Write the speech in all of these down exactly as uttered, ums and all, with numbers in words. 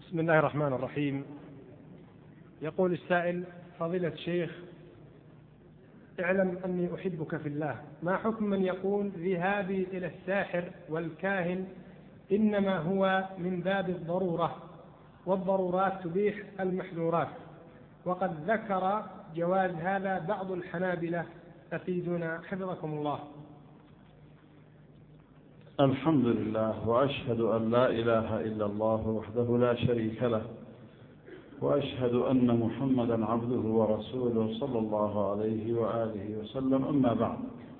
بسم الله الرحمن الرحيم. يقول السائل: فضيلة الشيخ، اعلم أني أحبك في الله، ما حكم من يقول ذهابي إلى الساحر والكاهن إنما هو من باب الضرورة، والضرورات تبيح المحذورات، وقد ذكر جواز هذا بعض الحنابلة، أفيدونا حفظكم الله. الحمد لله، وأشهد أن لا إله إلا الله وحده لا شريك له، وأشهد أن محمدا عبده ورسوله صلى الله عليه وآله وسلم. أما بعد،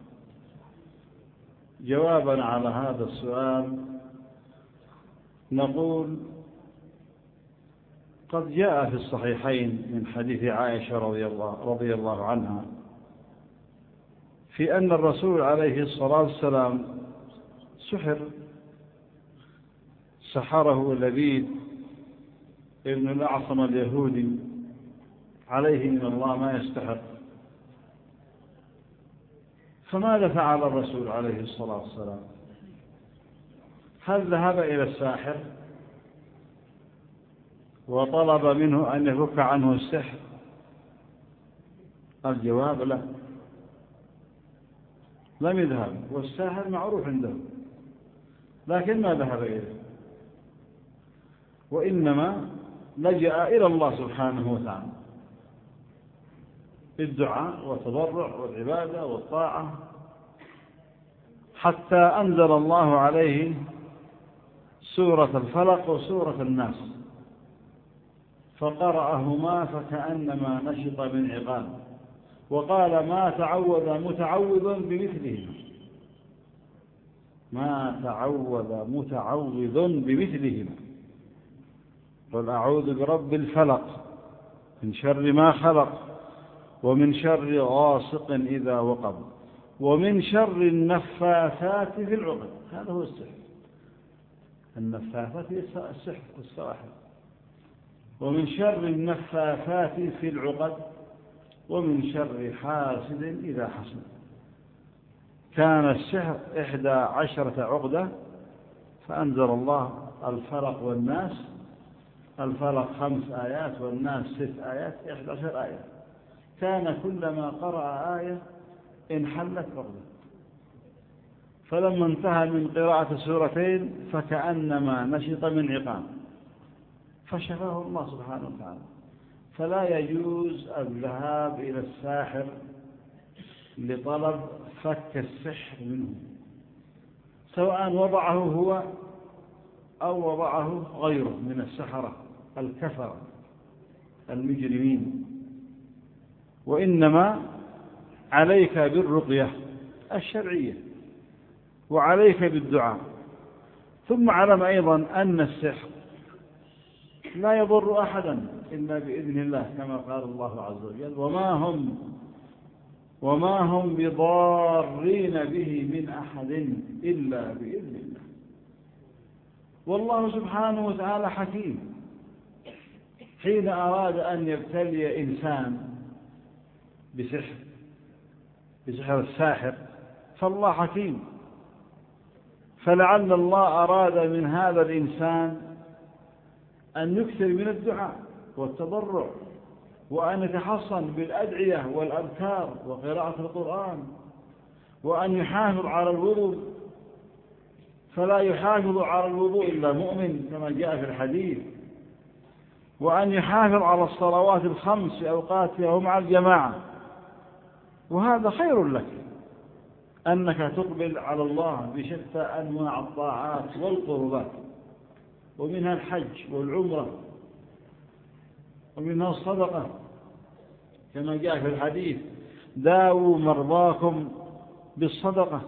جوابا على هذا السؤال نقول: قد جاء في الصحيحين من حديث عائشة رضي الله, رضي الله عنها في أن الرسول عليه الصلاة والسلام سحر، سحره لبيد ابن الأعصم اليهودي عليه من الله ما يستحق. فماذا فعل الرسول عليه الصلاة والسلام؟ هل ذهب إلى الساحر وطلب منه أن يفك عنه السحر؟ الجواب لا، لم يذهب، والساحر معروف عنده، لكن ما ذهب إليه، وإنما لجأ إلى الله سبحانه وتعالى بالدعاء والتضرع والعبادة والطاعة، حتى أنزل الله عليه سورة الفلق وسورة الناس، فقرأهما فكأنما نشط من عقال، وقال: ما تعوذ متعوذ بمثلهما، ما تعوذ متعوذ بمثلهما، قل أعوذ برب الفلق من شر ما خلق، ومن شر غاسق إذا وقب، ومن شر النفاثات في العقد. هذا هو السحر، النفاثات هي السحر والسواحر. ومن شر النفاثات في العقد، ومن شر حاسد إذا حسد. كان السحر إحدى عشرة عقدة، فأنزل الله الفلق والناس، الفلق خمس آيات والناس ست آيات، إحدى عشر آية. كان كلما قرأ آية انحلت عقدة، فلما انتهى من قراءة سورتين فكأنما نشط من عقال، فشفاه الله سبحانه وتعالى. فلا يجوز الذهاب إلى الساحر لطلب فك السحر منه، سواء وضعه هو أو وضعه غيره من السحرة الكفرة المجرمين. وإنما عليك بالرقية الشرعية، وعليك بالدعاء. ثم علم أيضا أن السحر لا يضر أحدا إلا بإذن الله، كما قال الله عز وجل: وما هم وما هم بضارين به من أحد إلا بإذن الله. والله سبحانه وتعالى حكيم، حين أراد أن يبتلي إنسان بسحر بسحر الساحر، فالله حكيم، فلعل الله أراد من هذا الإنسان أن يكثر من الدعاء والتضرع، وأن يتحصن بالأدعية والأذكار وقراءة القرآن، وأن يحافظ على الوضوء، فلا يحافظ على الوضوء إلا مؤمن كما جاء في الحديث، وأن يحافظ على الصلوات الخمس في أوقاتها ومع الجماعة. وهذا خير لك، أنك تقبل على الله بشتى أنواع الطاعات والقربات، ومنها الحج والعمرة، ومنها الصدقة كما جاء في الحديث: داووا مرضاكم بالصدقة.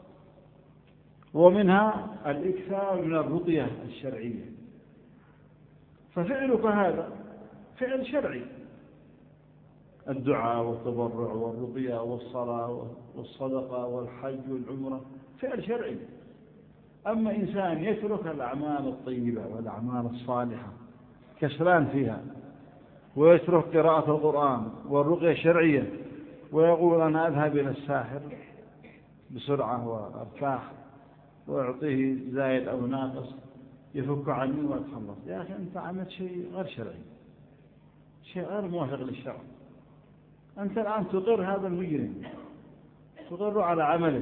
ومنها الإكثار من الرقية الشرعية. ففعلك هذا فعل شرعي، الدعاء والتضرع والرقية والصلاة والصدقة والحج والعمرة فعل شرعي. أما إنسان يترك الأعمال الطيبة والأعمال الصالحة كسلان فيها، ويترك قراءة القرآن والرقية الشرعية، ويقول: أنا أذهب إلى الساحر بسرعة وارتاح وأعطيه زايد أو ناقص، يفك عني وأتخلص. يا أخي أنت عملت شيء غير شرعي، شيء غير موافق للشرع. أنت الآن تقر هذا المجرم، تقر على عمله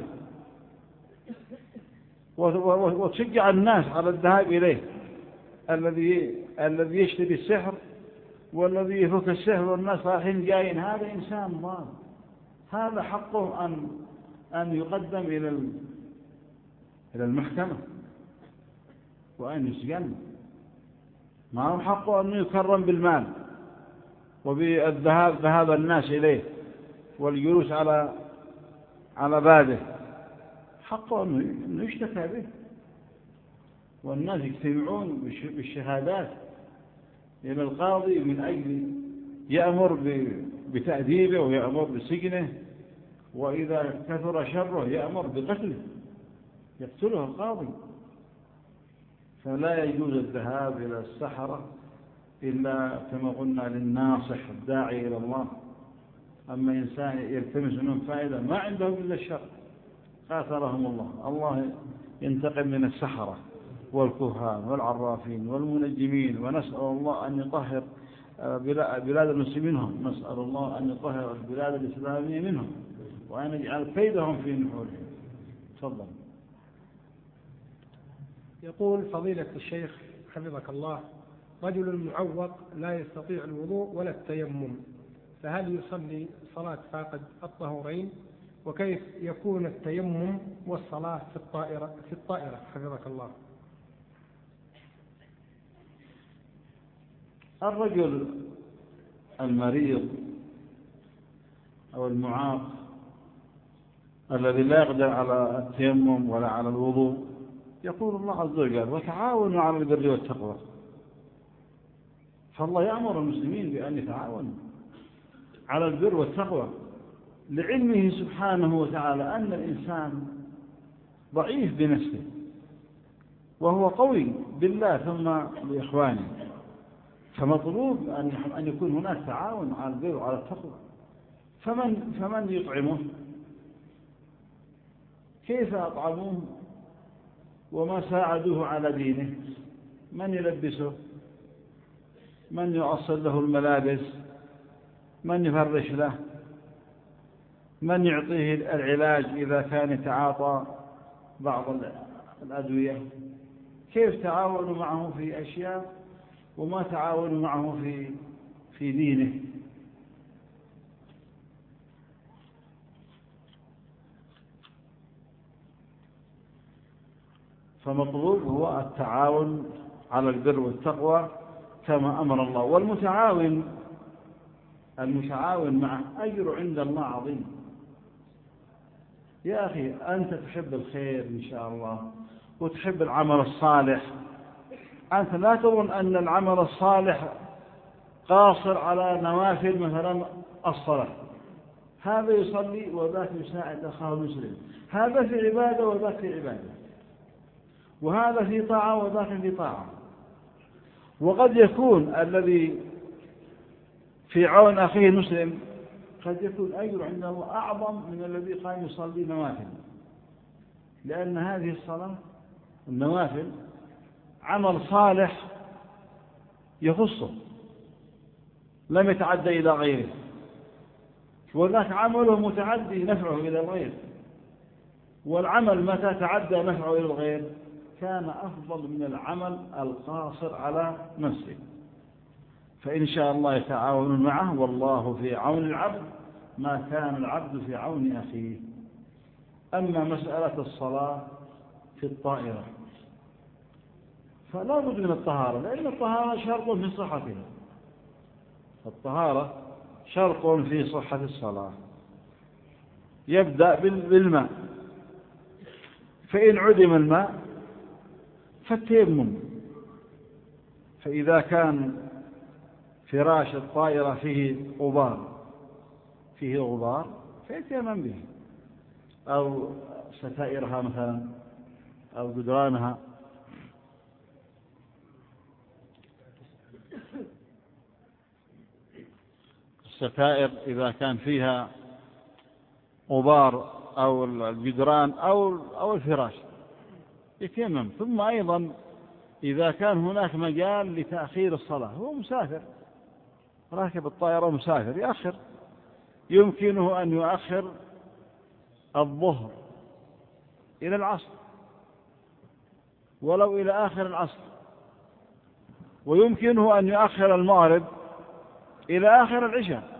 وتشجع الناس على الذهاب إليه، الذي الذي يشتري السحر والذي يفك السحر والناس رايحين جايين، هذا إنسان ضال، هذا حقه أن أن يقدم إلى إلى المحكمة وأن يسجن. ما هو حقه أن يكرم بالمال وبالذهاب ذهاب الناس إليه والجلوس على على بابه، حقه أنه يشتكى به والناس يجتمعون بالشهادات إلى القاضي من أجل يأمر بتأديبه ويأمر بسجنه، وإذا كثر شره يأمر بقتله، يقتله القاضي. فلا يجوز الذهاب إلى السحرة إلا كما قلنا للناصح الداعي إلى الله. أما إنسان يلتمس منهم فائدة ما عندهم إلا الشر قاتلهم الله. الله ينتقم من السحرة والكهان والعرافين والمنجمين، ونسأل الله أن يطهر بلاد المسلمين منهم، نسأل الله أن يطهر البلاد الإسلامية منهم وأن يجعل كيدهم في نحورهم. تفضل. يقول فضيلة الشيخ حفظك الله: رجل معوق لا يستطيع الوضوء ولا التيمم، فهل يصلي صلاة فاقد الطهورين؟ وكيف يكون التيمم والصلاة في الطائرة في الطائرة حفظك الله؟ الرجل المريض أو المعاق الذي لا يقدر على التيمم ولا على الوضوء، يقول الله عز وجل: وتعاونوا على البر والتقوى. فالله يأمر المسلمين بأن يتعاونوا على البر والتقوى، لعلمه سبحانه وتعالى أن الإنسان ضعيف بنفسه وهو قوي بالله ثم بإخوانه، فمطلوب أن يكون هناك تعاون على البر وعلى التقوى. فمن فمن يطعمه؟ كيف أطعموه وما ساعدوه على دينه؟ من يلبسه؟ من يؤصل له الملابس؟ من يفرش له؟ من يعطيه العلاج إذا كان يتعاطى بعض الأدوية؟ كيف تعاونوا معه في أشياء وما تعاونوا معه في في دينه؟ فمطلوب هو التعاون على البر والتقوى كما أمر الله. والمتعاون المتعاون معه أجر عند الله عظيم. يا أخي أنت تحب الخير إن شاء الله وتحب العمل الصالح، أنت لا تظن أن العمل الصالح قاصر على نوافل مثلا الصلاة، هذا يصلي وذاك يساعد أخاه المسلم، هذا في عبادة وذاك في عبادة، وهذا في طاعة وذاك في طاعة. وقد يكون الذي في عون أخيه المسلم قد يكون أجر عند الله أعظم من الذي قام يصلي نوافل، لأن هذه الصلاة النوافل عمل صالح يخصه لم يتعدى إلى غيره، وذاك عمله متعدي نفعه إلى الغير، والعمل متى تعدى نفعه إلى الغير كان أفضل من العمل القاصر على نفسه. فإن شاء الله يتعاون معه، والله في عون العبد ما كان العبد في عون أخيه. أما مسألة الصلاة في الطائرة فلا بد من الطهارة، لأن الطهارة شرط في صحتها، الطهارة شرط في صحة الصلاة. يبدأ بالماء، فإن عدم الماء فالتيمم، فإذا كان فراش الطائرة فيه غبار فيه غبار فيتيمم به، أو ستائرها مثلا أو جدرانها. الستائر إذا كان فيها غبار أو الجدران أو أو الفراش يتيمم. ثم أيضا إذا كان هناك مجال لتأخير الصلاة، هو مسافر راكب الطائرة مسافر يأخر، يمكنه أن يؤخر الظهر إلى العصر ولو إلى آخر العصر، ويمكنه أن يؤخر المغرب إلى آخر العشاء،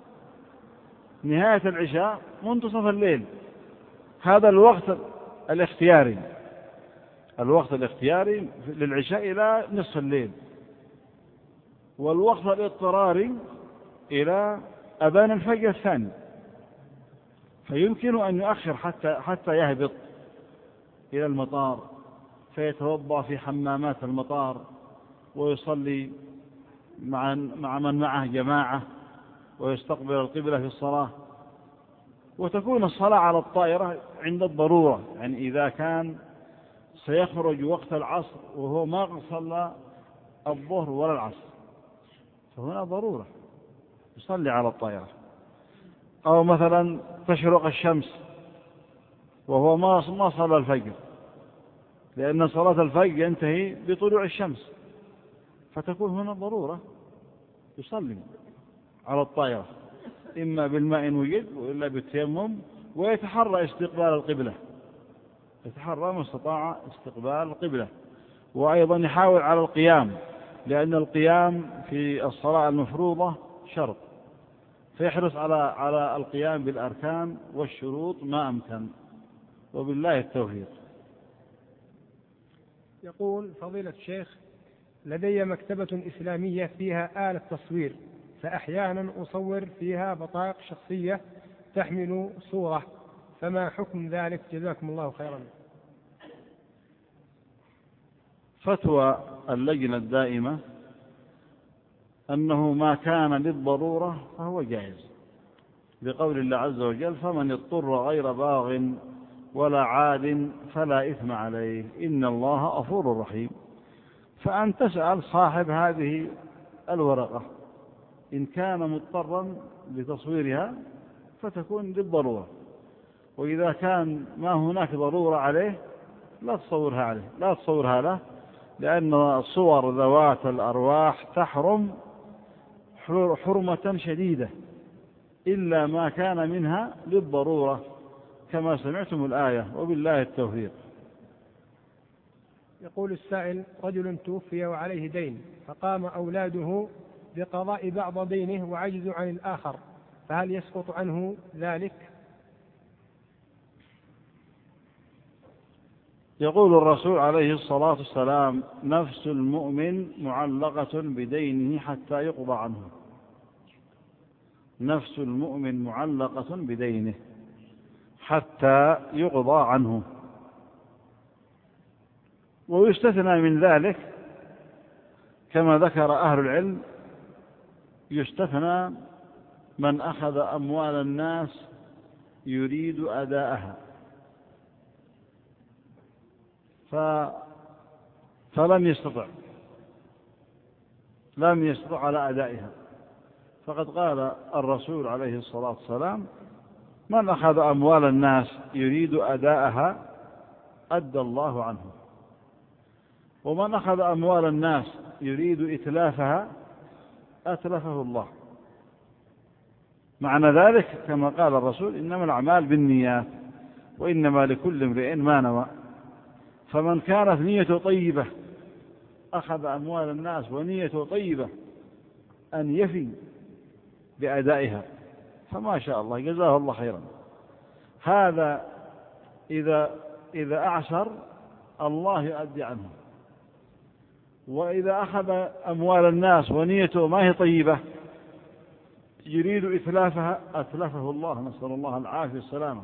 نهاية العشاء منتصف الليل. هذا الوقت الاختياري، الوقت الاختياري للعشاء إلى نصف الليل، والوقت الاضطراري إلى أذان الفجر الثاني. فيمكن أن يؤخر حتى حتى يهبط إلى المطار فيتوضأ في حمامات المطار ويصلي مع مع من معه جماعة ويستقبل القبلة في الصلاة، وتكون الصلاة على الطائرة عند الضرورة. يعني إذا كان سيخرج وقت العصر وهو ما صلى الظهر ولا العصر فهنا ضرورة يصلي على الطائرة. أو مثلا تشرق الشمس وهو ما ما صلى الفجر، لأن صلاة الفجر ينتهي بطلوع الشمس، فتكون هنا ضرورة يصلي على الطائرة إما بالماء إن وجد وإلا بالتيمم، ويتحرى استقبال القبلة، يتحرى ما استطاع استقبال القبلة. وأيضا يحاول على القيام، لأن القيام في الصلاة المفروضة شرط، فيحرص على على القيام بالأركان والشروط ما أمكن، وبالله التوفيق. يقول فضيلة الشيخ: لدي مكتبة إسلامية فيها آلة تصوير، فأحيانا أصور فيها بطاقة شخصية تحمل صورة، فما حكم ذلك؟ جزاكم الله خيرا. فتوى اللجنة الدائمة أنه ما كان للضرورة فهو جائز، بقول الله عز وجل: فمن اضطر غير باغ ولا عاد فلا إثم عليه إن الله غفور رحيم. فأن تسأل صاحب هذه الورقة إن كان مضطرا لتصويرها فتكون للضرورة، وإذا كان ما هناك ضرورة عليه لا تصورها عليه لا تصورها له، لأن صور ذوات الأرواح تحرم حرمة شديدة إلا ما كان منها للضرورة كما سمعتم الآية، وبالله التوفيق. يقول السائل: رجل توفي وعليه دين، فقام أولاده بقضاء بعض دينه وعجزوا عن الآخر، فهل يسقط عنه ذلك؟ يقول الرسول عليه الصلاة والسلام: نفس المؤمن معلقة بدينه حتى يقضى عنه. نفس المؤمن معلقة بدينه حتى يقضى عنه. ويستثنى من ذلك كما ذكر أهل العلم، يستثنى من أخذ أموال الناس يريد أداءها ف... فلم يستطع لم يستطع على أدائها، فقد قال الرسول عليه الصلاة والسلام: من أخذ أموال الناس يريد أداءها أدى الله عنه، ومن أخذ أموال الناس يريد إتلافها أتلفه الله. معنى ذلك كما قال الرسول: إنما الأعمال بالنيات وإنما لكل امرئ ما نوى. فمن كانت نيته طيبة أخذ أموال الناس ونيته طيبة أن يفي بأدائها فما شاء الله جزاه الله خيرا. هذا إذا إذا أعسر الله يؤدي عنه، وإذا أخذ أموال الناس ونيته ما هي طيبة يريد إتلافها أتلفه الله، نسأل الله العافية والسلامة.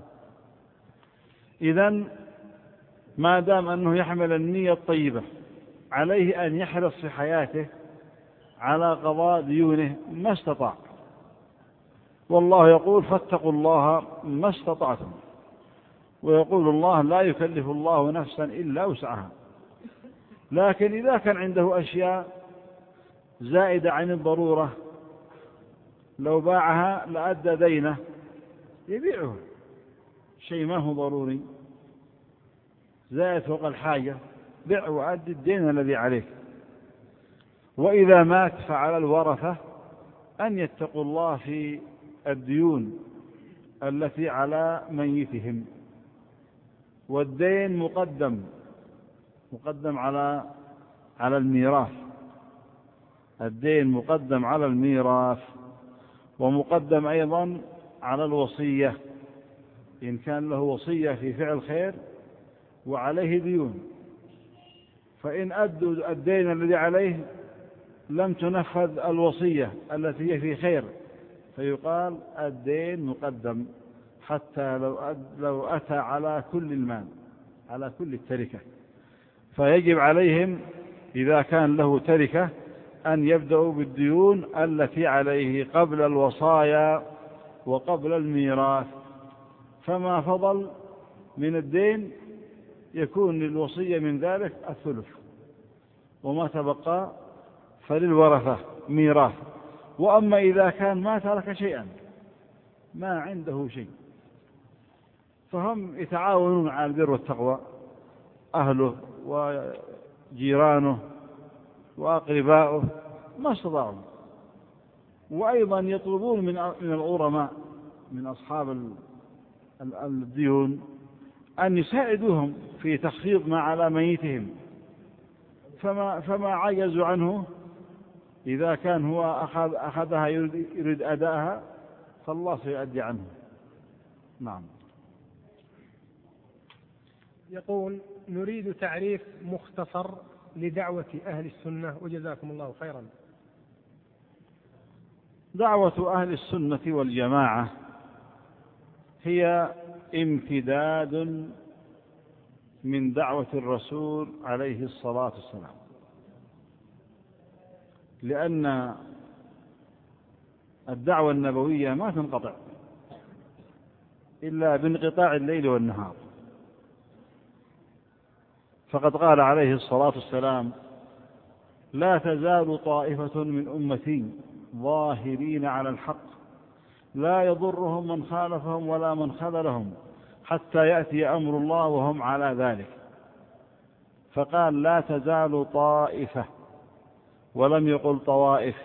إذن ما دام أنه يحمل النية الطيبة عليه أن يحرص في حياته على قضاء ديونه ما استطاع، والله يقول: فاتقوا الله ما استطعتم، ويقول الله: لا يكلف الله نفسا إلا وسعها. لكن إذا كان عنده أشياء زائدة عن الضرورة لو باعها لأدى دينه يبيعه، شيء ما هو ضروري زائد فوق الحاجة بع وأد الدين الذي عليك. وإذا مات فعلى الورثة أن يتقوا الله في الديون التي على ميتهم. والدين مقدم مقدم على على الميراث. الدين مقدم على الميراث، ومقدم أيضا على الوصية إن كان له وصية في فعل خير وعليه ديون، فإن أدوا الدين الذي عليه لم تنفذ الوصية التي هي في خير، فيقال الدين مقدم حتى لو, أد لو أتى على كل المال، على كل التركة. فيجب عليهم إذا كان له تركة أن يبدأوا بالديون التي عليه قبل الوصايا وقبل الميراث. فما فضل من الدين يكون للوصية من ذلك الثلث، وما تبقى فللورثة ميراث. وأما إذا كان ما ترك شيئا، ما عنده شيء، فهم يتعاونون على البر والتقوى، أهله وجيرانه وأقرباؤه ما استطاعوا، وأيضا يطلبون من من الغرماء من أصحاب الديون أن يساعدوهم في تخفيض ما على ميتهم، فما فما عجزوا عنه إذا كان هو أخذ أخذها يريد أداءها فالله سيؤدي عنه. نعم. يقول: نريد تعريف مختصر لدعوة أهل السنة وجزاكم الله خيرا. دعوة أهل السنة والجماعة هي امتداد من دعوة الرسول عليه الصلاة والسلام، لأن الدعوة النبوية ما تنقطع إلا بانقطاع الليل والنهار. فقد قال عليه الصلاة والسلام: لا تزال طائفة من أمتي ظاهرين على الحق لا يضرهم من خالفهم ولا من خذلهم حتى يأتي أمر الله وهم على ذلك. فقال لا تزال طائفة ولم يقل طوائف.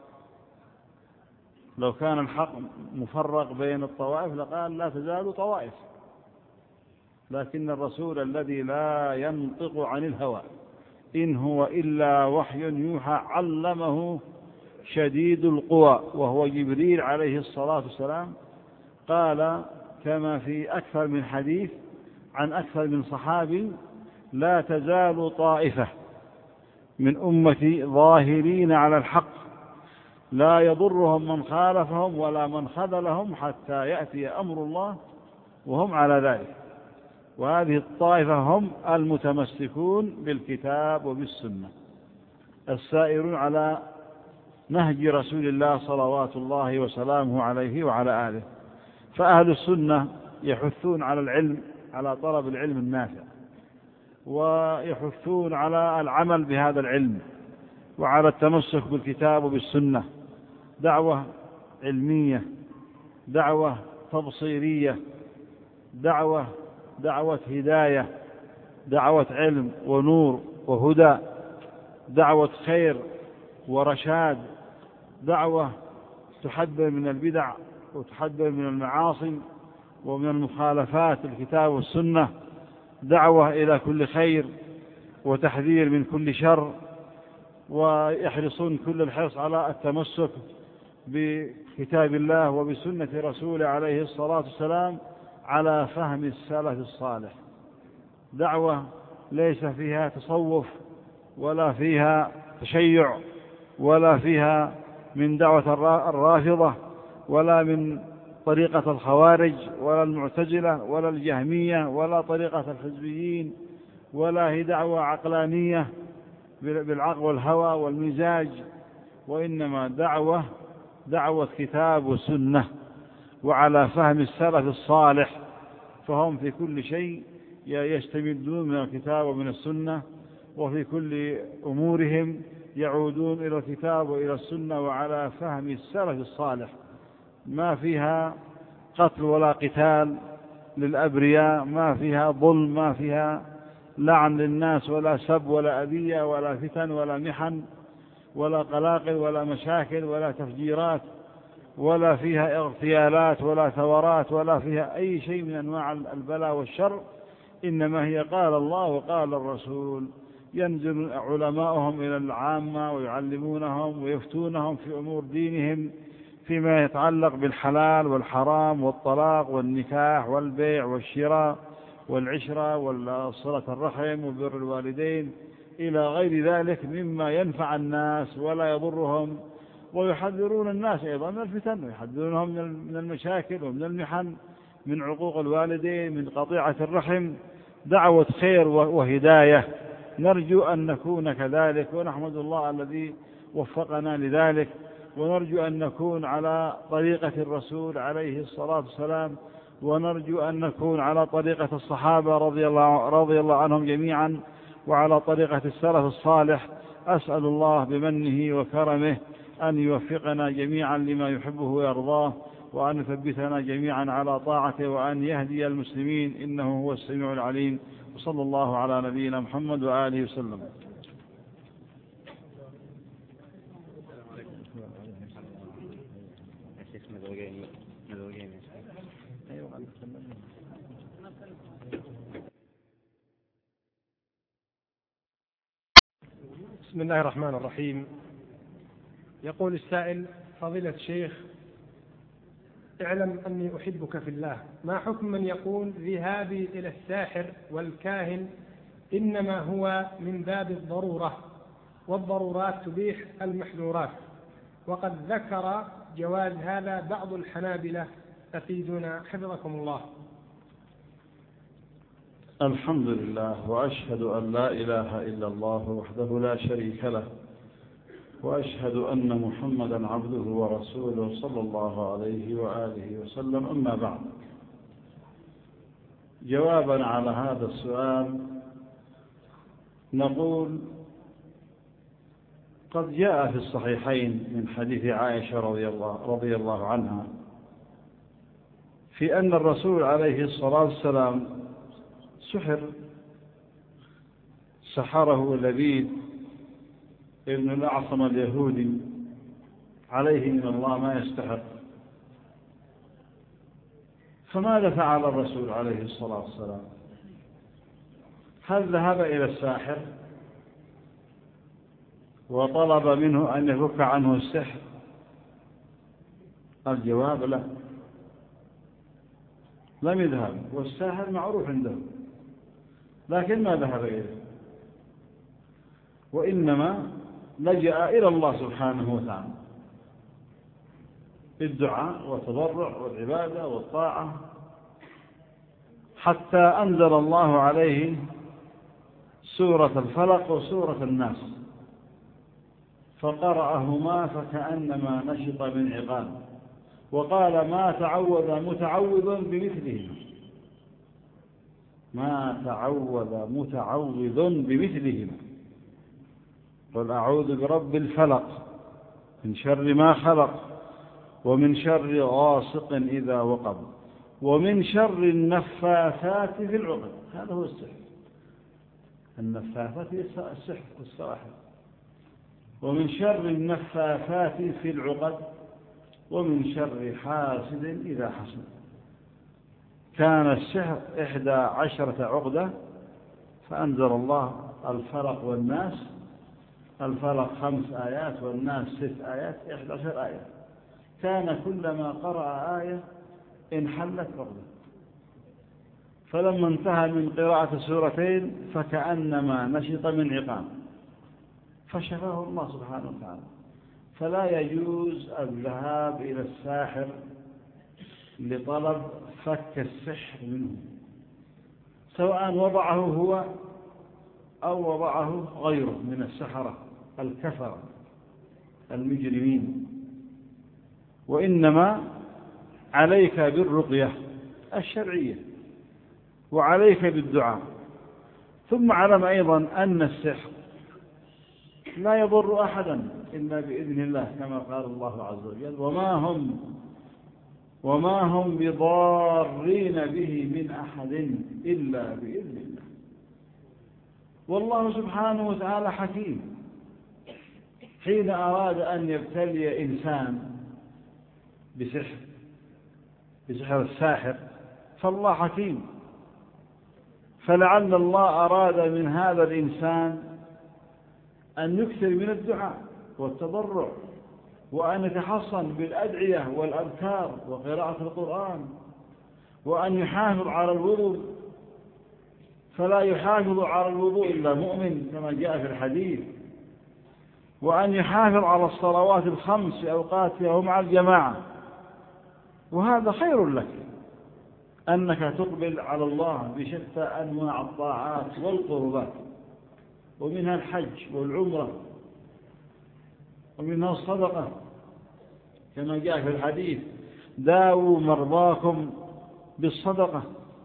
لو كان الحق مفرق بين الطوائف لقال لا تزال طوائف، لكن الرسول الذي لا ينطق عن الهوى إن هو إلا وحي يوحى علمه شديد القوى وهو جبريل عليه الصلاة والسلام، قال كما في أكثر من حديث عن أكثر من صحابي: لا تزال طائفة من أمتي ظاهرين على الحق لا يضرهم من خالفهم ولا من خذلهم حتى يأتي أمر الله وهم على ذلك. وهذه الطائفة هم المتمسكون بالكتاب وبالسنة السائرون على نهج رسول الله صلوات الله وسلامه عليه وعلى آله. فأهل السنة يحثون على العلم، على طلب العلم النافع، ويحثون على العمل بهذا العلم وعلى التمسك بالكتاب وبالسنة. دعوة علمية، دعوة تبصيرية، دعوة دعوة هداية، دعوة علم ونور وهدى، دعوة خير ورشاد، دعوة تحذر من البدع وتحذر من المعاصي ومن المخالفات الكتاب والسنة، دعوة إلى كل خير وتحذير من كل شر، ويحرصون كل الحرص على التمسك بكتاب الله وبسنة رسوله عليه الصلاة والسلام على فهم السلف الصالح. دعوة ليس فيها تصوف ولا فيها تشيع ولا فيها من دعوة الرافضة ولا من طريقة الخوارج ولا المعتزلة ولا الجهمية ولا طريقة الحزبيين، ولا هي دعوة عقلانية بالعقل والهوى والمزاج، وإنما دعوة دعوة كتاب وسنة وعلى فهم السلف الصالح. فهم في كل شيء يستمدون من الكتاب ومن السنة، وفي كل أمورهم يعودون إلى الكتاب وإلى السنة وعلى فهم السلف الصالح، ما فيها قتل ولا قتال للأبرياء، ما فيها ظلم، ما فيها لعن للناس ولا سب ولا أذية ولا فتن ولا محن ولا قلاقل ولا مشاكل ولا تفجيرات، ولا فيها اغتيالات ولا ثورات ولا فيها أي شيء من أنواع البلاء والشر. إنما هي قال الله وقال الرسول، ينزل علماؤهم إلى العامة ويعلمونهم ويفتونهم في أمور دينهم فيما يتعلق بالحلال والحرام والطلاق والنكاح والبيع والشراء والعشرة وصلة الرحم وبر الوالدين إلى غير ذلك مما ينفع الناس ولا يضرهم، ويحذرون الناس أيضا من الفتن ويحذرونهم من المشاكل ومن المحن، من عقوق الوالدين، من قطيعة الرحم. دعوة خير وهداية، نرجو أن نكون كذلك، ونحمد الله الذي وفقنا لذلك، ونرجو أن نكون على طريقة الرسول عليه الصلاة والسلام، ونرجو أن نكون على طريقة الصحابة رضي الله, رضي الله عنهم جميعا، وعلى طريقة السلف الصالح. أسأل الله بمنه وكرمه أن يوفقنا جميعا لما يحبه ويرضاه، وأن يثبتنا جميعا على طاعته، وأن يهدي المسلمين، إنه هو السميع العليم. وصلى الله على نبينا محمد وآله وسلم. بسم الله الرحمن الرحيم. يقول السائل: فضيلة الشيخ، اعلم أني أحبك في الله، ما حكم من يقول ذهابي إلى الساحر والكاهن إنما هو من باب الضرورة، والضرورات تبيح المحذورات، وقد ذكر جواز هذا بعض الحنابلة، أفيدونا حفظكم الله. الحمد لله، وأشهد أن لا إله إلا الله وحده لا شريك له، وأشهد أن محمدا عبده ورسوله صلى الله عليه وآله وسلم. أما بعد، جوابا على هذا السؤال نقول: قد جاء في الصحيحين من حديث عائشة رضي الله, رضي الله عنها في أن الرسول عليه الصلاة والسلام سحر، سحره لبيد ابن الأعصم اليهودي، عليه من الله ما يستحق. فماذا فعل الرسول عليه الصلاة والسلام؟ هل ذهب إلى الساحر وطلب منه أن يفك عنه السحر؟ الجواب لا، لم يذهب، والساحر معروف عنده، لكن ما ذهب إليه، وإنما لجأ إلى الله سبحانه وتعالى بالدعاء والتضرع والعبادة والطاعة، حتى أنزل الله عليه سورة الفلق وسورة الناس، فقرأهما فكأنما نشط من عقال، وقال: ما تعوذ متعوذ بمثلهما، ما تعوذ متعوذ بمثلهما. قل أعوذ برب الفلق من شر ما خلق، ومن شر غاسق إذا وقب، ومن شر النفاثات في العقد. هذا هو السحر، النفاثات هي السحر والسواحر. ومن شر النفاثات في العقد، ومن شر حاسد إذا حسد. كان السحر إحدى عشرة عقدة، فأنزل الله الفلق والناس. الفلق خمس آيات والناس ست آيات، إحدى عشر آية. كان كلما قرأ آية انحلت عقدة، فلما انتهى من قراءة سورتين فكأنما نشط من عقال، فشفاه الله سبحانه وتعالى. فلا يجوز الذهاب إلى الساحر لطلب فك السحر منه، سواء وضعه هو أو وضعه غيره من السحرة الكفرة المجرمين. وإنما عليك بالرقية الشرعية، وعليك بالدعاء. ثم علم أيضا أن السحر لا يضر أحدا إلا بإذن الله، كما قال الله عز وجل: وما هم وما هم بضارين به من أحد إلا بإذن الله. والله سبحانه وتعالى حكيم، حين أراد أن يبتلي إنسان بسحر بسحر الساحر فالله حكيم، فلعل الله أراد من هذا الإنسان أن يكثر من الدعاء والتضرع، وأن يتحصن بالأدعية والأذكار وقراءة القرآن، وأن يحافظ على الوضوء، فلا يحافظ على الوضوء إلا مؤمن كما جاء في الحديث، وأن يحافظ على الصلوات الخمس في أوقاتها ومع الجماعة. وهذا خير لك أنك تقبل على الله بشتى أنواع الطاعات والقربات، ومنها الحج والعمرة، ومنها الصدقة كما جاء في الحديث: داووا مرضاكم بالصدقة.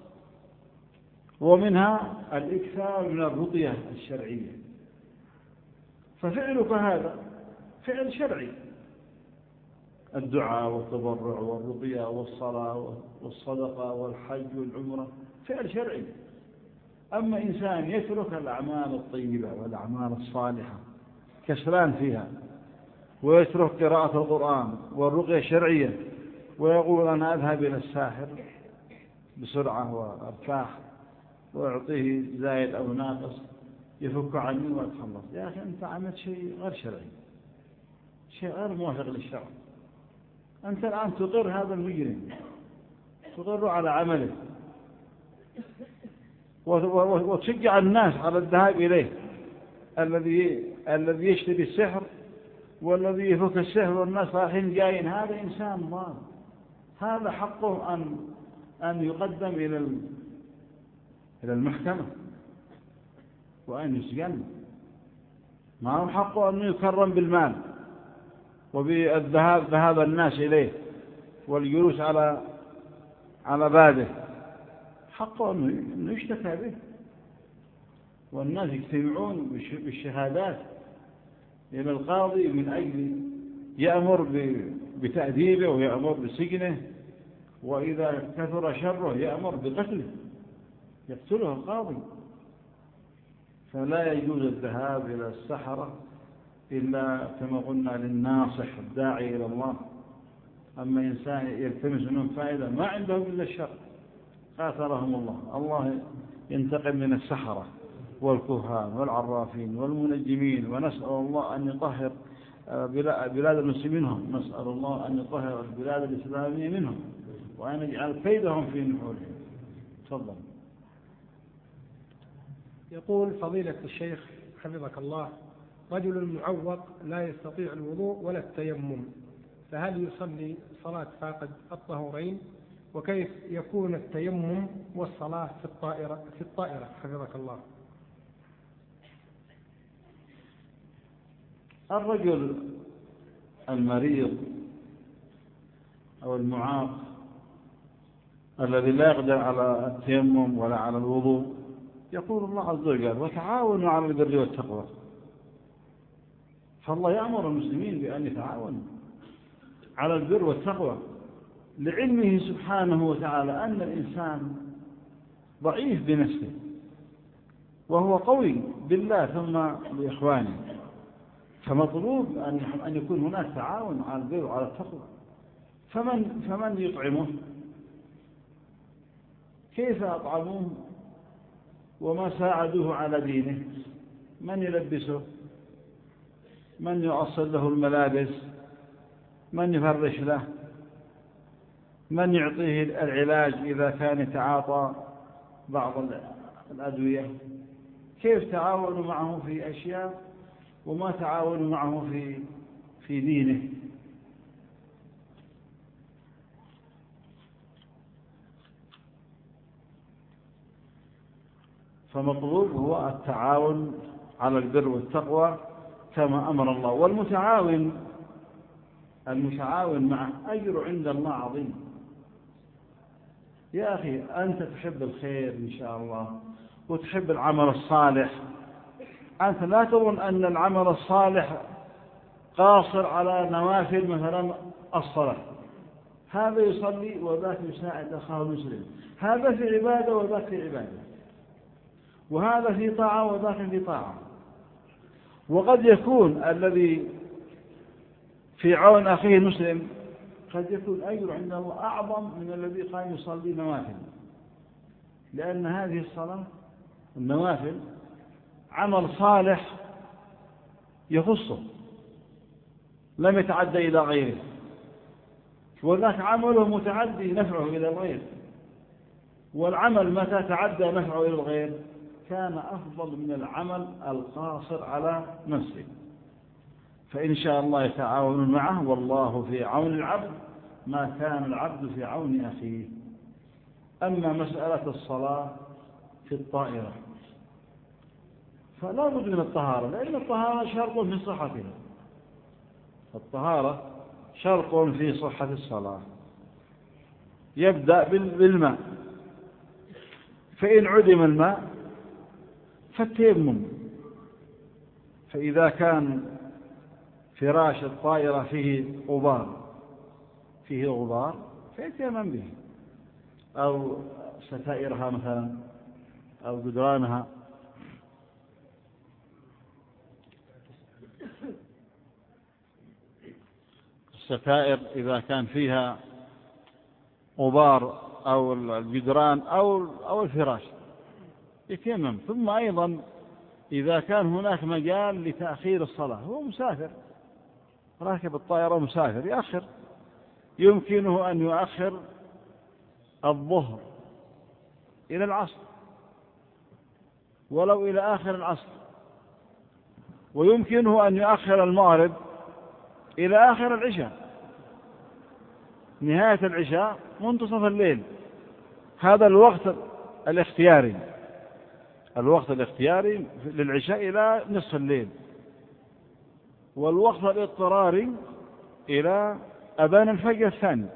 ومنها الإكثار من الرقية الشرعية. ففعلك هذا فعل شرعي، الدعاء والتضرع والرقية والصلاة والصدقة والحج والعمرة فعل شرعي. أما إنسان يترك الأعمال الطيبة والأعمال الصالحة كسلان فيها، ويترك قراءة القرآن والرقية الشرعية، ويقول أنا أذهب إلى الساحر بسرعة وأرتاح وأعطيه زايد أو ناقص يفك عني وأتخلص. يا أخي أنت عملت شيء غير شرعي، شيء غير موافق للشرع. أنت الآن تقر هذا المجرم، تقر على عمله، وتشجع الناس على الذهاب إليه، الذي الذي يشتري السحر والذي يفك السحر والناس رايحين جايين. هذا إنسان ضال، هذا حقه أن أن يقدم إلى إلى المحكمة وأن يسجن. ما هو حقه أن يكرم بالمال وبالذهاب ذهاب الناس إليه والجلوس على على بابه. حقه أنه يشتكى به، والناس يجتمعون بالشهادات إلى القاضي من أجل يأمر بتأديبه ويأمر بسجنه، وإذا كثر شره يأمر بقتله، يقتله القاضي. فلا يجوز الذهاب إلى السحرة إلا كما قلنا للناصح الداعي إلى الله. أما إنسان يلتمس منهم فائدة ما عندهم إلا الشر قاتلهم الله. الله ينتقم من السحرة والكهان والعرافين والمنجمين، ونسأل الله أن يطهر بلاد المسلمين منهم، نسأل الله أن يطهر البلاد الإسلامية منهم، وأن يجعل كيدهم في نحورهم. تفضل. يقول فضيلة الشيخ حفظك الله: رجل معوق لا يستطيع الوضوء ولا التيمم، فهل يصلي صلاة فاقد الطهورين؟ وكيف يكون التيمم والصلاة في الطائرة في الطائرة حفظك الله؟ الرجل المريض أو المعاق الذي لا يقدر على التيمم ولا على الوضوء، يقول الله عز وجل: وتعاونوا على البر والتقوى. فالله يأمر المسلمين بأن يتعاونوا على البر والتقوى، لعلمه سبحانه وتعالى أن الإنسان ضعيف بنفسه وهو قوي بالله ثم بإخوانه، فمطلوب أن يكون هناك تعاون على البر وعلى التقوى. فمن فمن يطعمه؟ كيف أطعموه وما ساعدوه على دينه؟ من يلبسه؟ من يؤصل له الملابس؟ من يفرش له؟ من يعطيه العلاج إذا كان يتعاطى بعض الأدوية؟ كيف تعاونوا معه في أشياء وما تعاونوا معه في في دينه؟ فمطلوب هو التعاون على البر والتقوى كما أمر الله. والمتعاون المتعاون معه أجر عند الله عظيم. يا أخي أنت تحب الخير إن شاء الله وتحب العمل الصالح، أنت لا تظن أن العمل الصالح قاصر على نوافل مثلا الصلاة. هذا يصلي وذاك يساعد أخاه المسلم، هذا في عبادة وذاك في عبادة. وهذا في طاعة وذاك في طاعة. وقد يكون الذي في عون أخيه المسلم قد يكون أجر عنده أعظم من الذي قام يصلي نوافل، لأن هذه الصلاة النوافل عمل صالح يخصه لم يتعدى إلى غيره، وذاك عمله متعدي نفعه إلى الغير، والعمل متى تعدى نفعه إلى الغير كان أفضل من العمل القاصر على نفسه. فإن شاء الله يتعاون معه، والله في عون العبد ما كان العبد في عون أخيه. أما مسألة الصلاة في الطائرة فلا بد من الطهارة، لأن الطهارة شرط في صحتها، الطهارة شرط في صحة الصلاة. يبدأ بالماء، فإن عدم الماء فالتيمم، فإذا كان فراش الطائرة فيه غبار فيه غبار فيتيمم به، أو ستائرها مثلا أو جدرانها. الستائر إذا كان فيها غبار أو الجدران أو أو الفراش يتيمم. ثم أيضا إذا كان هناك مجال لتأخير الصلاة، هو مسافر راكب الطائرة مسافر يأخر، يمكنه أن يؤخر الظهر إلى العصر ولو إلى آخر العصر، ويمكنه أن يؤخر المغرب إلى آخر العشاء، نهاية العشاء منتصف الليل. هذا الوقت الاختياري، الوقت الاختياري للعشاء إلى نصف الليل، والوقت الاضطراري إلى أذان الفجر الثاني.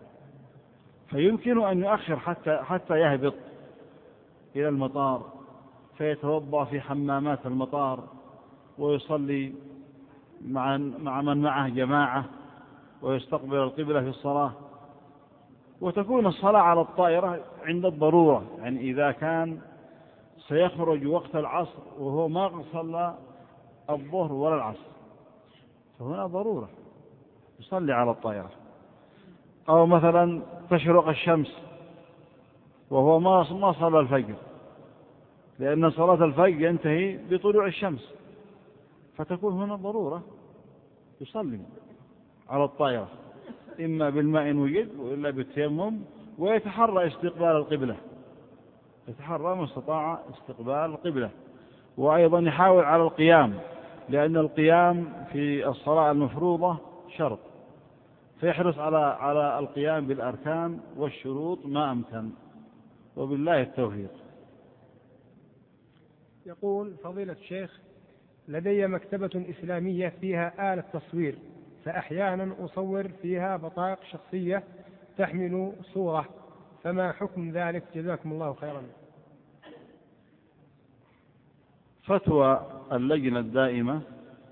فيمكن أن يؤخر حتى حتى يهبط إلى المطار فيتوضأ في حمامات المطار ويصلي مع مع من معه جماعة ويستقبل القبلة في الصلاة، وتكون الصلاة على الطائرة عند الضرورة. يعني إذا كان سيخرج وقت العصر وهو ما صلى الظهر ولا العصر فهنا ضرورة يصلي على الطائرة. أو مثلا تشرق الشمس وهو ما ما صلى الفجر، لأن صلاة الفجر ينتهي بطلوع الشمس، فتكون هنا ضرورة يصلي على الطائرة إما بالماء إن وجد وإلا بالتيمم، ويتحرى استقبال القبلة، يتحرى ما استطاع استقبال القبلة. وأيضا يحاول على القيام، لأن القيام في الصلاة المفروضة شرط، فيحرص على على القيام بالأركان والشروط ما أمكن، وبالله التوفيق. يقول فضيلة الشيخ: لدي مكتبة إسلامية فيها آلة تصوير، فأحيانا أصور فيها بطاقة شخصية تحمل صورة، فما حكم ذلك؟ جزاكم الله خيرا. فتوى اللجنة الدائمة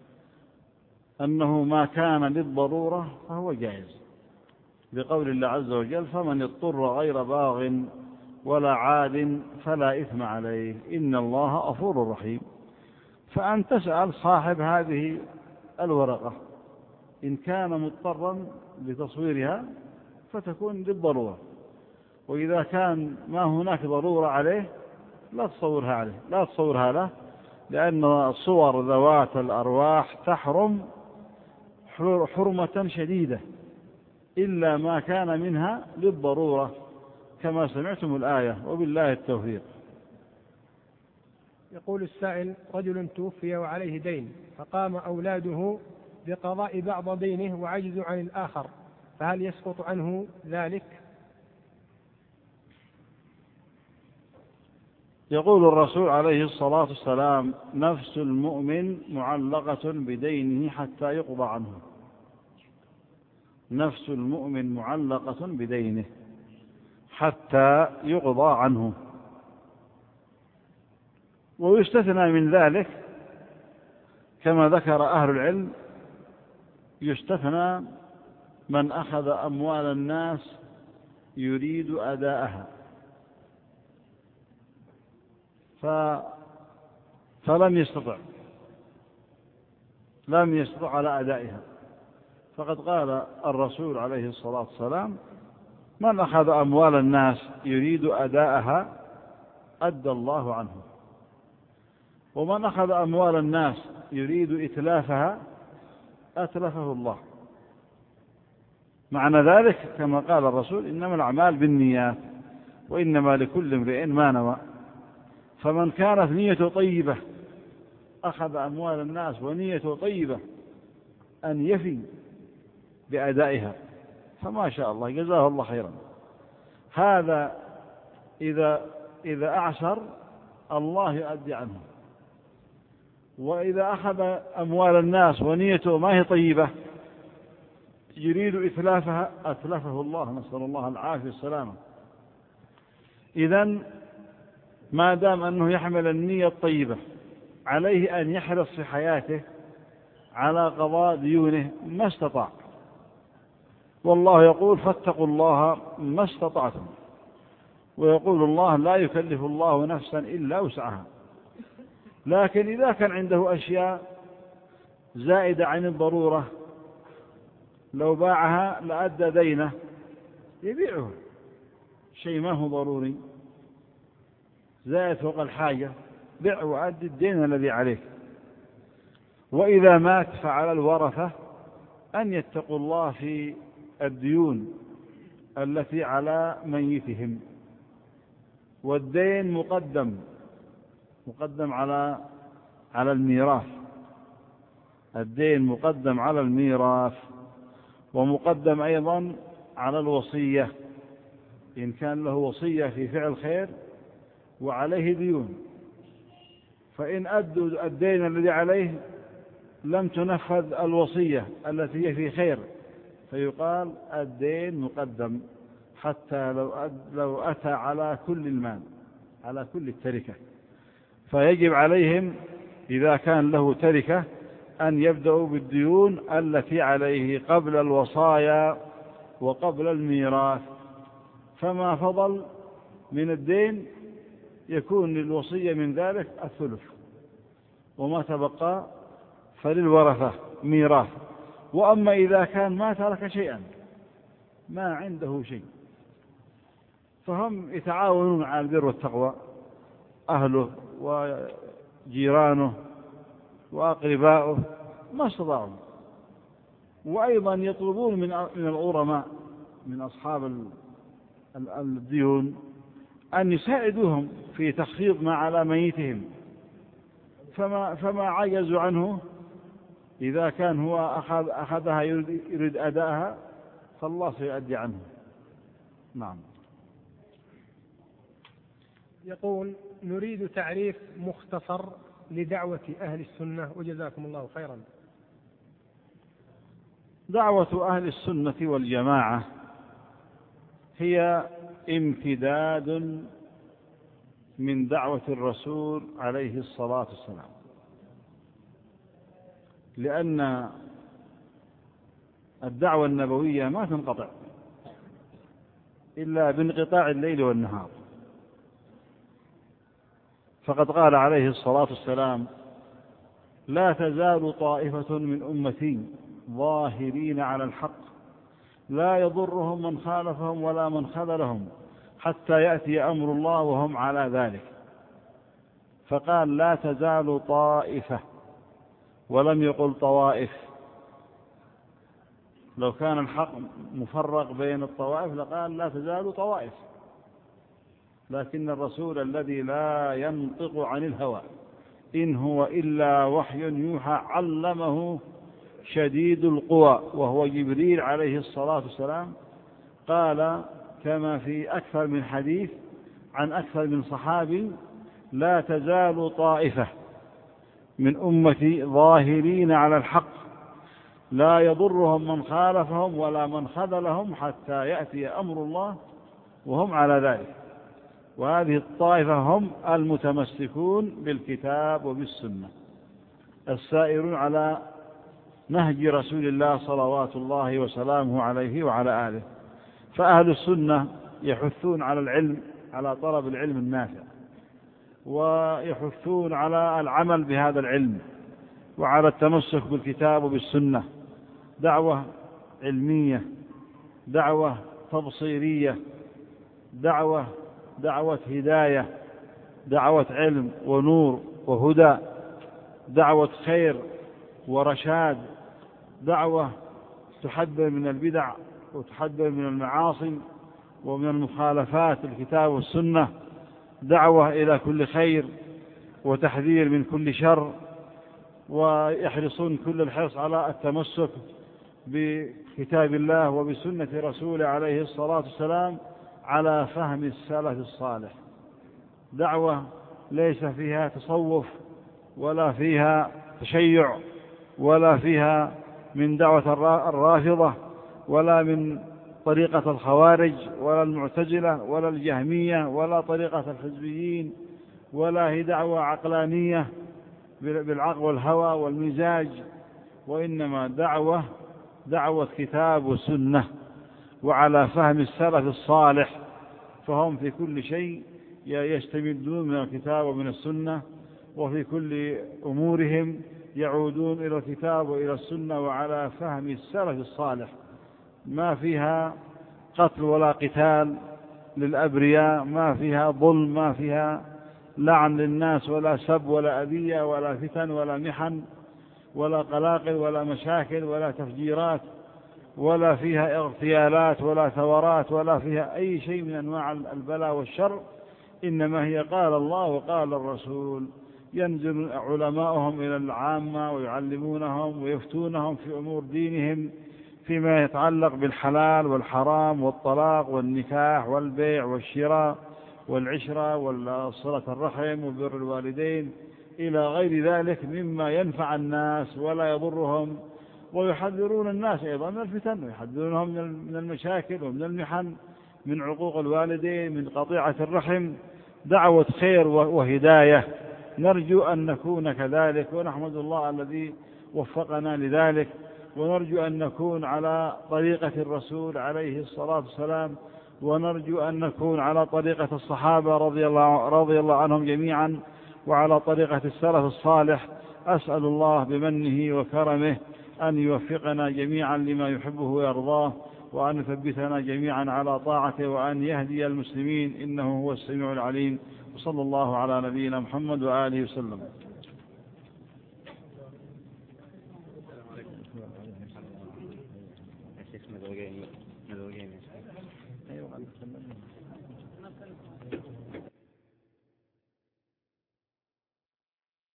أنه ما كان للضرورة فهو جائز، بقول الله عز وجل: فمن اضطر غير باغ ولا عاد فلا إثم عليه إن الله غفور رحيم. فأن تسأل صاحب هذه الورقة إن كان مضطرا لتصويرها فتكون للضرورة، وإذا كان ما هناك ضرورة عليه لا تصورها عليه لا تصورها له، لأن صور ذوات الأرواح تحرم حرمة شديدة إلا ما كان منها للضرورة كما سمعتم الآية، وبالله التوفيق. يقول السائل: رجل توفي وعليه دين، فقام أولاده بقضاء بعض دينه وعجزوا عن الآخر، فهل يسقط عنه ذلك؟ يقول الرسول عليه الصلاة والسلام: نفس المؤمن معلقة بدينه حتى يقضى عنه. نفس المؤمن معلقة بدينه حتى يقضى عنه. ويستثنى من ذلك كما ذكر أهل العلم، يستثنى من أخذ أموال الناس يريد أداءها، ف... فلم يستطع لم يستطع على أدائها. فقد قال الرسول عليه الصلاة والسلام: من أخذ أموال الناس يريد أداءها أدى الله عنه، ومن أخذ أموال الناس يريد إتلافها أتلفه الله. معنى ذلك كما قال الرسول: إنما الأعمال بالنيات وإنما لكل امرئ ما نوى. فمن كانت نيته طيبة أخذ أموال الناس ونيته طيبة أن يفي بأدائها فما شاء الله جزاه الله خيرا. هذا إذا إذا أعسر الله يؤدي عنه، وإذا أخذ أموال الناس ونيته ما هي طيبة يريد إتلافها أتلفه الله، نسأل الله العافية والسلامة. إذن ما دام أنه يحمل النية الطيبة عليه أن يحرص في حياته على قضاء ديونه ما استطاع، والله يقول: فاتقوا الله ما استطعتم، ويقول الله: لا يكلف الله نفسا إلا وسعها. لكن إذا كان عنده أشياء زائدة عن الضرورة لو باعها لأدى دينه يبيعه، شيء ما هو ضروري زائد فوق الحاجة بيع وأدي الدين الذي عليك. وإذا مات فعلى الورثة أن يتقوا الله في الديون التي على ميتهم، والدين مقدم مقدم على على الميراث. الدين مقدم على الميراث، ومقدم أيضا على الوصية إن كان له وصية في فعل خير وعليه ديون، فإن أدوا الدين الذي عليه لم تنفذ الوصية التي هي في خير فيقال الدين مقدم، حتى لو لو أتى على كل المال على كل التركة. فيجب عليهم إذا كان له تركة أن يبدأوا بالديون التي عليه قبل الوصايا وقبل الميراث، فما فضل من الدين يكون للوصية من ذلك الثلث، وما تبقى فللورثة ميراث. وأما إذا كان ما ترك شيئا ما عنده شيء فهم يتعاونون على البر والتقوى، أهله وجيرانه وأقرباؤه ما استطاعوا، وأيضا يطلبون من من الغرماء من أصحاب الديون أن يساعدوهم في تخفيض ما على ميتهم، فما فما عجزوا عنه إذا كان هو أخذ أخذها يريد أداءها فالله سيؤدي عنه. نعم. يقول: نريد تعريف مختصر لدعوة أهل السنة وجزاكم الله خيرا. دعوة أهل السنة والجماعة هي امتداد من دعوة الرسول عليه الصلاة والسلام، لأن الدعوة النبوية ما تنقطع إلا بانقطاع الليل والنهار. فقد قال عليه الصلاة والسلام: لا تزال طائفة من أمتي ظاهرين على الحق لا يضرهم من خالفهم ولا من خذلهم حتى يأتي أمر الله وهم على ذلك. فقال: لا تزال طائفة، ولم يقل طوائف. لو كان الحق مفرق بين الطوائف لقال لا تزال طوائف، لكن الرسول الذي لا ينطق عن الهوى إن هو إلا وحي يوحى علمه شديد القوى وهو جبريل عليه الصلاة والسلام، قال كما في أكثر من حديث عن أكثر من صحابي: لا تزال طائفة من أمتي ظاهرين على الحق لا يضرهم من خالفهم ولا من خذلهم حتى يأتي أمر الله وهم على ذلك. وهذه الطائفة هم المتمسكون بالكتاب وبالسنة السائرون على نهج رسول الله صلوات الله وسلامه عليه وعلى آله. فأهل السنة يحثون على العلم، على طلب العلم النافع، ويحثون على العمل بهذا العلم وعلى التمسك بالكتاب وبالسنة. دعوة علمية، دعوة تبصيرية، دعوة دعوة هداية، دعوة علم ونور وهدى، دعوة خير ورشاد، دعوة تحذر من البدع وتحذر من المعاصي ومن المخالفات الكتاب والسنة، دعوة إلى كل خير وتحذير من كل شر، ويحرصون كل الحرص على التمسك بكتاب الله وبسنة رسوله عليه الصلاة والسلام على فهم السلف الصالح. دعوة ليس فيها تصوف ولا فيها تشيع ولا فيها من دعوة الرافضة ولا من طريقة الخوارج ولا المعتزلة ولا الجهمية ولا طريقة الحزبيين، ولا هي دعوة عقلانية بالعقل والهوى والمزاج، وإنما دعوة دعوة كتاب وسنة وعلى فهم السلف الصالح، فهم في كل شيء يستمدون من الكتاب ومن السنة، وفي كل أمورهم يعودون إلى الكتاب وإلى السنة وعلى فهم السلف الصالح، ما فيها قتل ولا قتال للأبرياء، ما فيها ظلم، ما فيها لعن للناس ولا سب ولا أذية ولا فتن ولا محن ولا قلاقل ولا مشاكل ولا تفجيرات، ولا فيها اغتيالات ولا ثورات ولا فيها أي شيء من أنواع البلاء والشر، إنما هي قال الله وقال الرسول. ينزل علماؤهم إلى العامة ويعلمونهم ويفتونهم في أمور دينهم فيما يتعلق بالحلال والحرام والطلاق والنكاح والبيع والشراء والعشرة وصلة الرحم وبر الوالدين إلى غير ذلك مما ينفع الناس ولا يضرهم، ويحذرون الناس أيضا من الفتن ويحذرونهم من المشاكل ومن المحن، من عقوق الوالدين، من قطيعة الرحم. دعوة خير وهداية، نرجو أن نكون كذلك ونحمد الله الذي وفقنا لذلك، ونرجو أن نكون على طريقة الرسول عليه الصلاة والسلام، ونرجو أن نكون على طريقة الصحابة رضي الله, رضي الله عنهم جميعا وعلى طريقة السلف الصالح. أسأل الله بمنه وكرمه أن يوفقنا جميعا لما يحبه ويرضاه، وأن يثبتنا جميعا على طاعته، وأن يهدي المسلمين إنه هو السميع العليم. وصلى الله على نبينا محمد وآله وسلم. الشيخ مدوقين مدوقين